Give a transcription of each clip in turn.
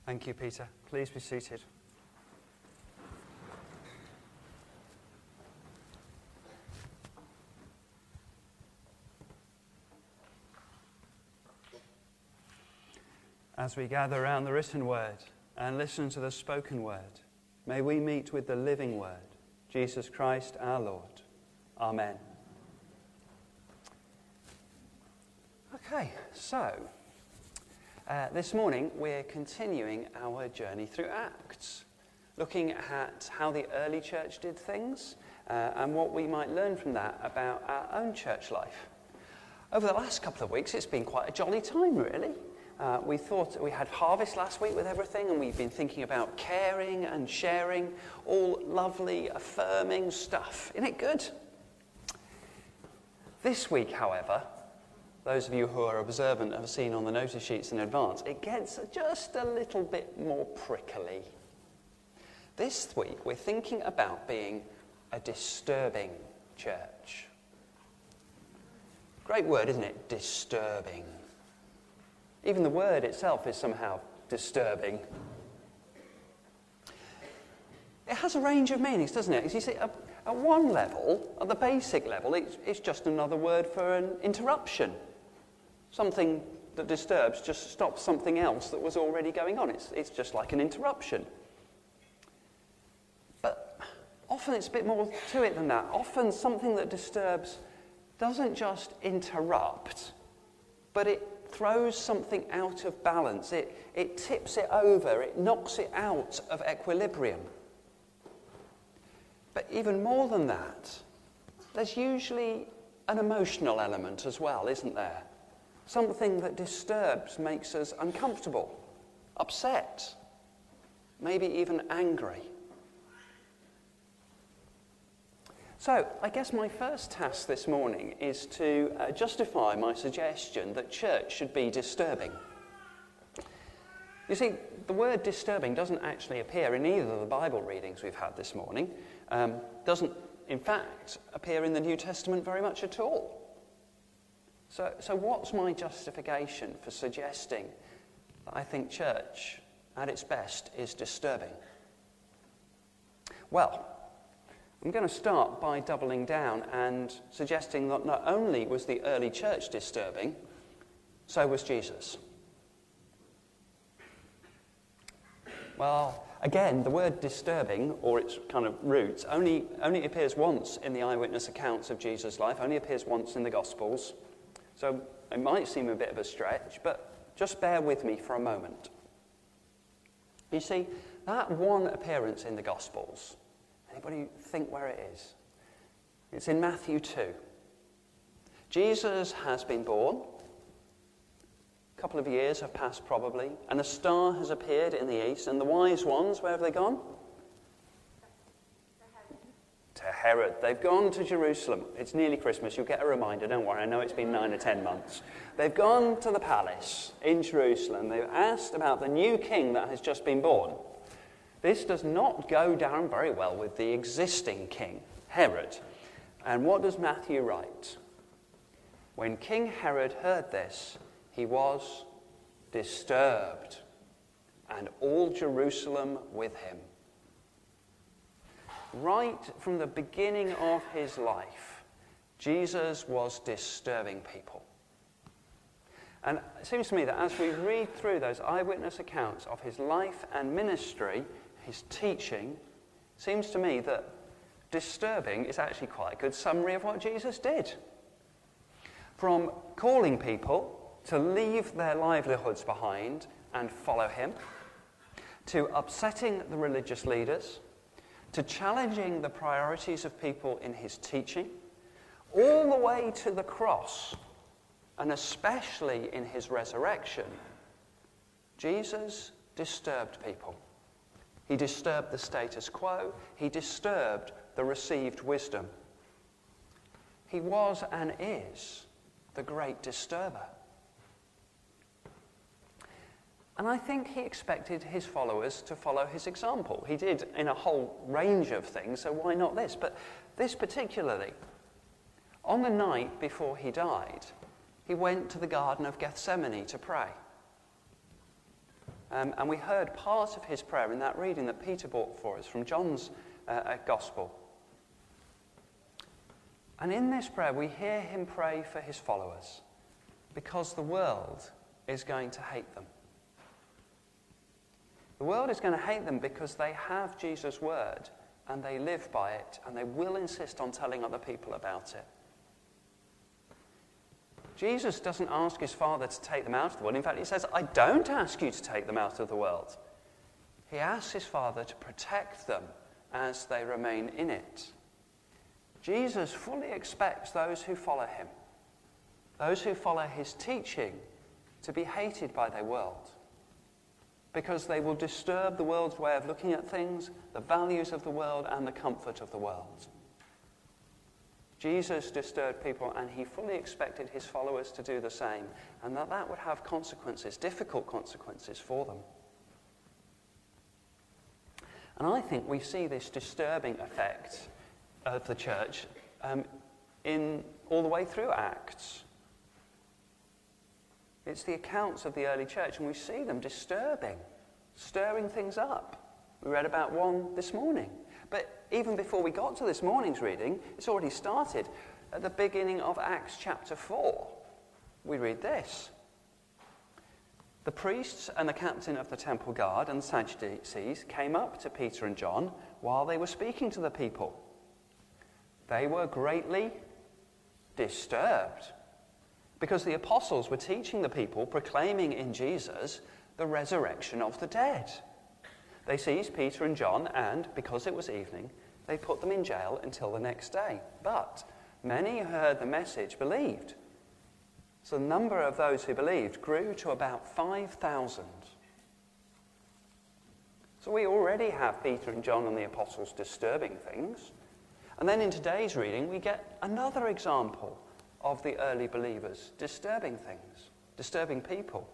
Thank you, Peter. Please be seated. As we gather around the written word and listen to the spoken word, may we meet with the living word, Jesus Christ our Lord. Amen. Okay, so this morning we're continuing our journey through Acts, looking at how the early church did things and what we might learn from that about our own church life. Over the last couple of weeks, it's been quite a jolly time, really. We thought we had harvest last week with everything, and we've been thinking about caring and sharing, all lovely, affirming stuff. Isn't it good? This week, however, those of you who are observant have seen on the notice sheets in advance, it gets just a little bit more prickly. This week, we're thinking about being a disturbing church. Great word, isn't it? Disturbing. Even the word itself is somehow disturbing. It has a range of meanings, doesn't it? As you see, at one level, at the basic level, it's just another word for an interruption. Something that disturbs just stops something else that was already going on. It's just like an interruption. But often it's a bit more to it than that. Often something that disturbs doesn't just interrupt, but it throws something out of balance. It tips it over. It knocks it out of equilibrium. But even more than that, there's usually an emotional element as well, isn't there? Something that disturbs makes us uncomfortable, upset, maybe even angry. So, I guess my first task this morning is to justify my suggestion that church should be disturbing. You see, the word disturbing doesn't actually appear in either of the Bible readings we've had this morning. Doesn't, in fact, appear in the New Testament very much at all. So what's my justification for suggesting that I think church, at its best, is disturbing? Well, I'm going to start by doubling down and suggesting that not only was the early church disturbing, so was Jesus. Well, again, the word disturbing, or its kind of roots, only appears once in the eyewitness accounts of Jesus' life, only appears once in the Gospels. So it might seem a bit of a stretch, but just bear with me for a moment. You see, that one appearance in the Gospels, anybody think where it is? It's in Matthew 2. Jesus has been born. A couple of years have passed probably, and a star has appeared in the east, and the wise ones, where have they gone? To Herod. They've gone to Jerusalem. It's nearly Christmas. You'll get a reminder, don't worry. I know it's been 9 or 10 months. They've gone to the palace in Jerusalem. They've asked about the new king that has just been born. This does not go down very well with the existing king, Herod. And what does Matthew write? When King Herod heard this, he was disturbed, and all Jerusalem with him. Right from the beginning of his life, Jesus was disturbing people. And it seems to me that as we read through those eyewitness accounts of his life and ministry, his teaching, it seems to me that disturbing is actually quite a good summary of what Jesus did. From calling people to leave their livelihoods behind and follow him, to upsetting the religious leaders, to challenging the priorities of people in his teaching, all the way to the cross, and especially in his resurrection, Jesus disturbed people. He disturbed the status quo. He disturbed the received wisdom. He was and is the great disturber. And I think he expected his followers to follow his example. He did in a whole range of things, so why not this? But this particularly, on the night before he died, he went to the Garden of Gethsemane to pray. And we heard part of his prayer in that reading that Peter brought for us from John's Gospel. And in this prayer, we hear him pray for his followers because the world is going to hate them. The world is going to hate them because they have Jesus' word and they live by it and they will insist on telling other people about it. Jesus doesn't ask his Father to take them out of the world. In fact, he says, I don't ask you to take them out of the world. He asks his Father to protect them as they remain in it. Jesus fully expects those who follow him, those who follow his teaching, to be hated by their world, because they will disturb the world's way of looking at things, the values of the world, and the comfort of the world. Jesus disturbed people, and he fully expected his followers to do the same, and that would have consequences, difficult consequences for them. And I think we see this disturbing effect of the church in all the way through Acts. It's the accounts of the early church, and we see them disturbing, stirring things up. We read about one this morning. But even before we got to this morning's reading, it's already started. At the beginning of Acts chapter 4, we read this. The priests and the captain of the temple guard and the Sadducees came up to Peter and John while they were speaking to the people. They were greatly disturbed because the apostles were teaching the people, proclaiming in Jesus the resurrection of the dead. They seized Peter and John, and because it was evening, they put them in jail until the next day. But many who heard the message believed. So the number of those who believed grew to about 5,000. So we already have Peter and John and the apostles disturbing things. And then in today's reading, we get another example of the early believers disturbing things, disturbing people.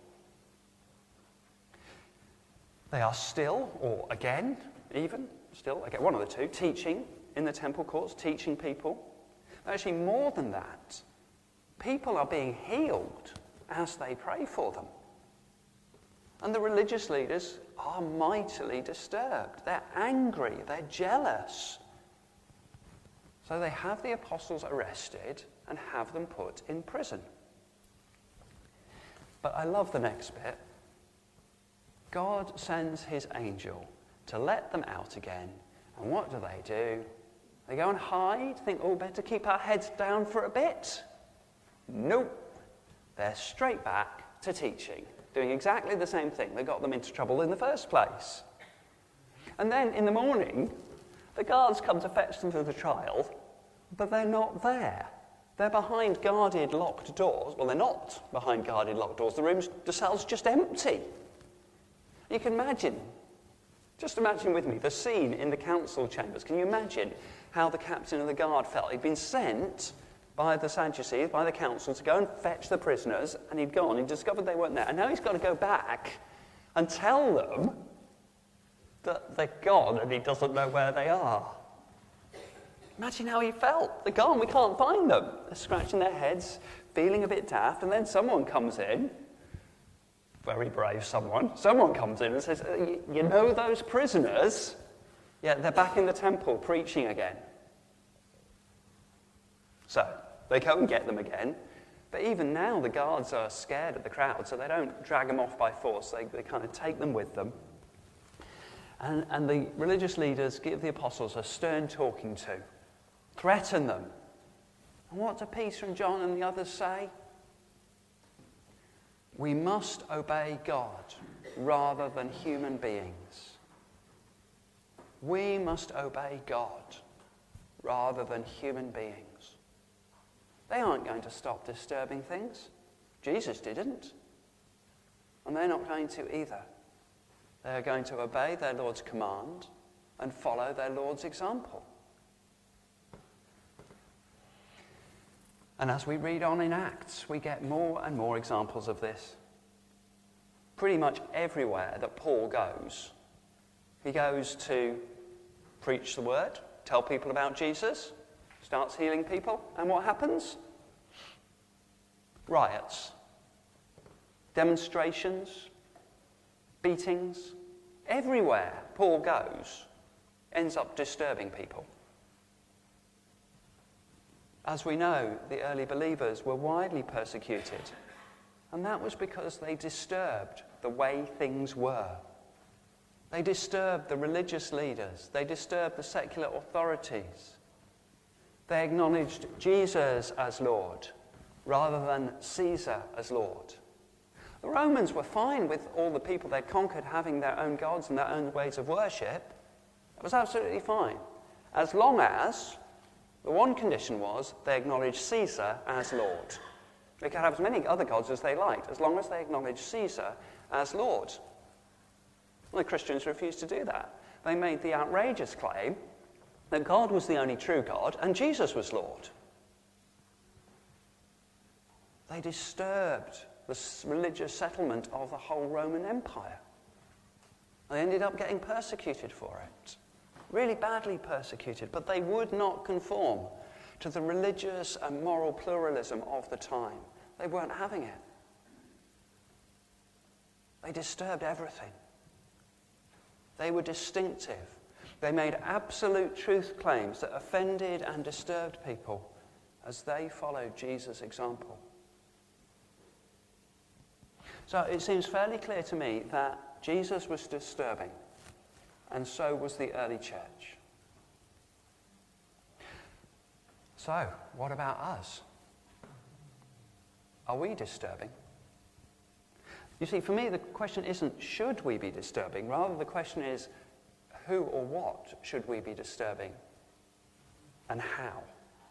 They are still, or again, even, still, again, one of the two, teaching in the temple courts, teaching people. Actually, more than that, people are being healed as they pray for them. And the religious leaders are mightily disturbed. They're angry, they're jealous. So they have the apostles arrested and have them put in prison. But I love the next bit. God sends his angel to let them out again. And what do? They go and hide, think, oh, better keep our heads down for a bit. Nope. They're straight back to teaching, doing exactly the same thing that got them into trouble in the first place. And then in the morning, the guards come to fetch them for the trial, but they're not there. They're behind guarded locked doors. Well, they're not behind guarded locked doors. The cell's just empty. You can imagine, just imagine with me, the scene in the council chambers. Can you imagine how the captain of the guard felt? He'd been sent by the Sadducees, by the council, to go and fetch the prisoners, and he'd gone, he discovered they weren't there, and now he's got to go back and tell them that they're gone and he doesn't know where they are. Imagine how he felt. They're gone, we can't find them. They're scratching their heads, feeling a bit daft, and then someone comes in. Very brave someone. Someone comes in and says, you know those prisoners? Yeah, they're back in the temple preaching again. So they go and get them again. But even now the guards are scared of the crowd, so they don't drag them off by force. They kind of take them with them. And the religious leaders give the apostles a stern talking to, threaten them. And what do Peter and John and the others say? We must obey God rather than human beings. We must obey God rather than human beings. They aren't going to stop disturbing things. Jesus didn't. And they're not going to either. They're going to obey their Lord's command and follow their Lord's example. And as we read on in Acts, we get more and more examples of this. Pretty much everywhere that Paul goes, he goes to preach the word, tell people about Jesus, starts healing people, and what happens? Riots, demonstrations, beatings. Everywhere Paul goes ends up disturbing people. As we know, the early believers were widely persecuted, and that was because they disturbed the way things were. They disturbed the religious leaders. They disturbed the secular authorities. They acknowledged Jesus as Lord rather than Caesar as Lord. The Romans were fine with all the people they conquered having their own gods and their own ways of worship. It was absolutely fine, as long as the one condition was they acknowledged Caesar as Lord. They could have as many other gods as they liked, as long as they acknowledged Caesar as Lord. Well, the Christians refused to do that. They made the outrageous claim that God was the only true God and Jesus was Lord. They disturbed the religious settlement of the whole Roman Empire. They ended up getting persecuted for it. Really badly persecuted, but they would not conform to the religious and moral pluralism of the time. They weren't having it. They disturbed everything. They were distinctive. They made absolute truth claims that offended and disturbed people as they followed Jesus' example. So it seems fairly clear to me that Jesus was disturbing, and so was the early church. So, what about us? Are we disturbing? You see, for me, the question isn't should we be disturbing, rather the question is who or what should we be disturbing and how?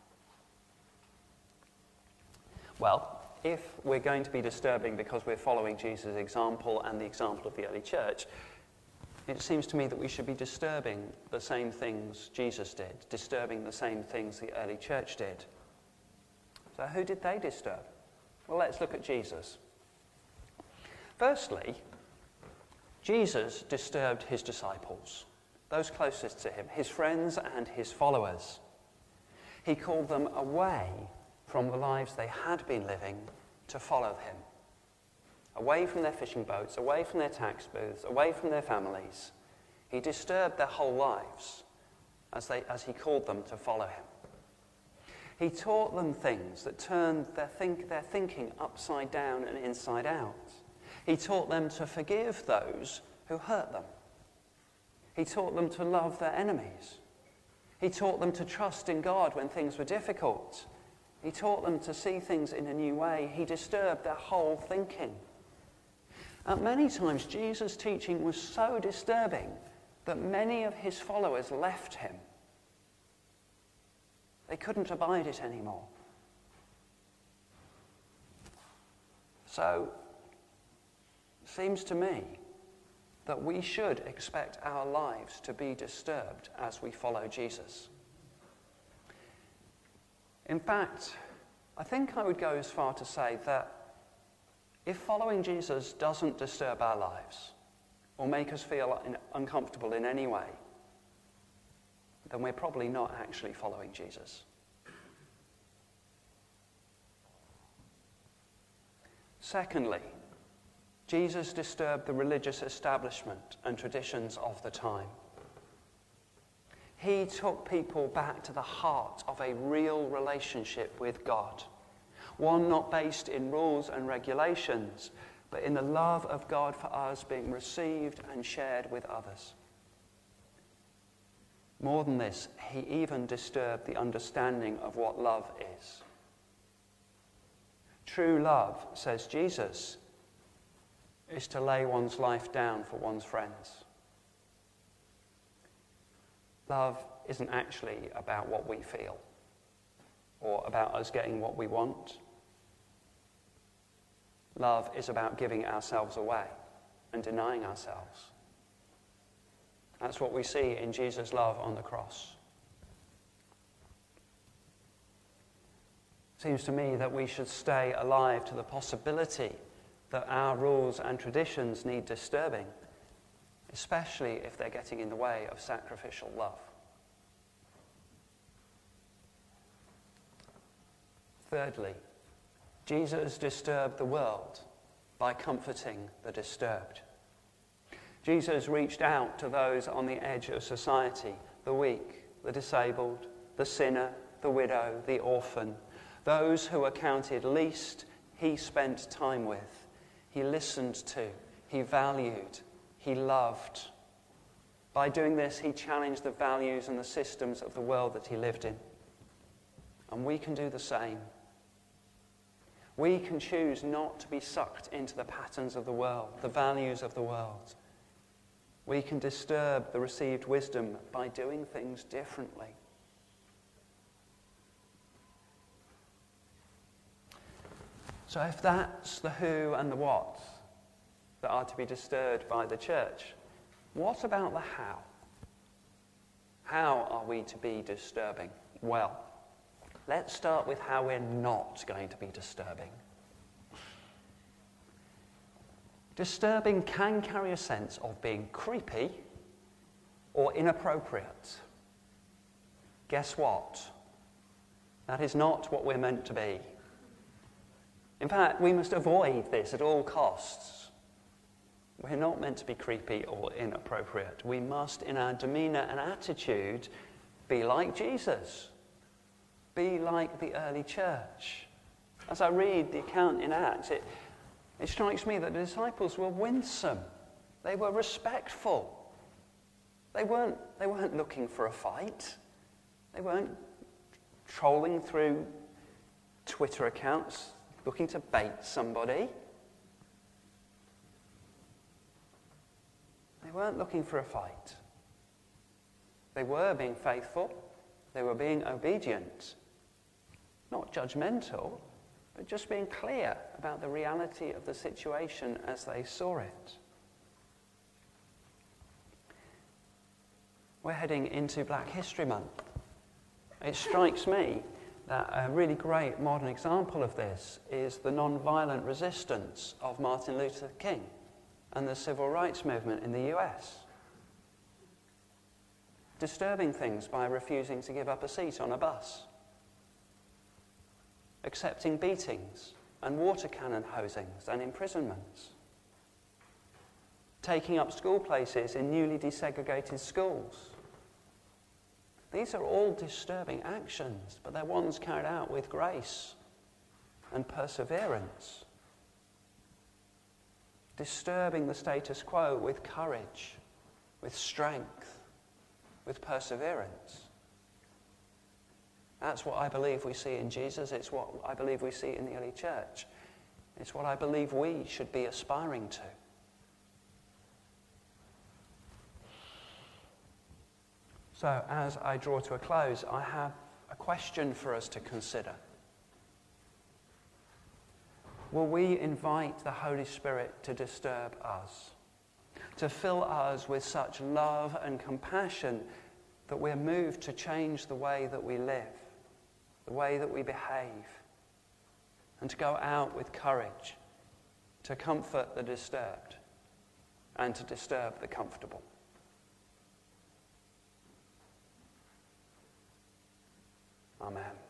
Well, if we're going to be disturbing because we're following Jesus' example and the example of the early church, it seems to me that we should be disturbing the same things Jesus did, disturbing the same things the early church did. So who did they disturb? Well, let's look at Jesus. Firstly, Jesus disturbed his disciples, those closest to him, his friends and his followers. He called them away from the lives they had been living to follow him. Away from their fishing boats, away from their tax booths, away from their families. He disturbed their whole lives as he called them to follow him. He taught them things that turned their thinking upside down and inside out. He taught them to forgive those who hurt them. He taught them to love their enemies. He taught them to trust in God when things were difficult. He taught them to see things in a new way. He disturbed their whole thinking. Many times, Jesus' teaching was so disturbing that many of his followers left him. They couldn't abide it anymore. So, it seems to me that we should expect our lives to be disturbed as we follow Jesus. In fact, I think I would go as far to say that if following Jesus doesn't disturb our lives or make us feel uncomfortable in any way, then we're probably not actually following Jesus. Secondly, Jesus disturbed the religious establishment and traditions of the time. He took people back to the heart of a real relationship with God, one not based in rules and regulations, but in the love of God for us being received and shared with others. More than this, he even disturbed the understanding of what love is. True love, says Jesus, is to lay one's life down for one's friends. Love isn't actually about what we feel or about us getting what we want. Love is about giving ourselves away and denying ourselves. That's what we see in Jesus' love on the cross. It seems to me that we should stay alive to the possibility that our rules and traditions need disturbing, especially if they're getting in the way of sacrificial love. Thirdly, Jesus disturbed the world by comforting the disturbed. Jesus reached out to those on the edge of society, the weak, the disabled, the sinner, the widow, the orphan, those who were counted least. He spent time with, he listened to, he valued, he loved. By doing this, he challenged the values and the systems of the world that he lived in. And we can do the same. We can choose not to be sucked into the patterns of the world, the values of the world. We can disturb the received wisdom by doing things differently. So if that's the who and the what that are to be disturbed by the church, what about the how? How are we to be disturbing? Well, let's start with how we're not going to be disturbing. Disturbing can carry a sense of being creepy or inappropriate. Guess what? That is not what we're meant to be. In fact, we must avoid this at all costs. We're not meant to be creepy or inappropriate. We must, in our demeanour and attitude, be like Jesus. Be like the early church. As I read the account in Acts, it strikes me that the disciples were winsome. They were respectful. They weren't looking for a fight. They weren't trolling through Twitter accounts looking to bait somebody. They weren't looking for a fight. They were being faithful. They were being obedient. Not judgmental, but just being clear about the reality of the situation as they saw it. We're heading into Black History Month. It strikes me that a really great modern example of this is the non-violent resistance of Martin Luther King and the civil rights movement in the US. Disturbing things by refusing to give up a seat on a bus. Accepting beatings and water cannon hosings and imprisonments. Taking up school places in newly desegregated schools. These are all disturbing actions, but they're ones carried out with grace and perseverance. Disturbing the status quo with courage, with strength, with perseverance. That's what I believe we see in Jesus. It's what I believe we see in the early church. It's what I believe we should be aspiring to. So, as I draw to a close, I have a question for us to consider. Will we invite the Holy Spirit to disturb us? To fill us with such love and compassion that we're moved to change the way that we live, the way that we behave, and to go out with courage, to comfort the disturbed, and to disturb the comfortable. Amen.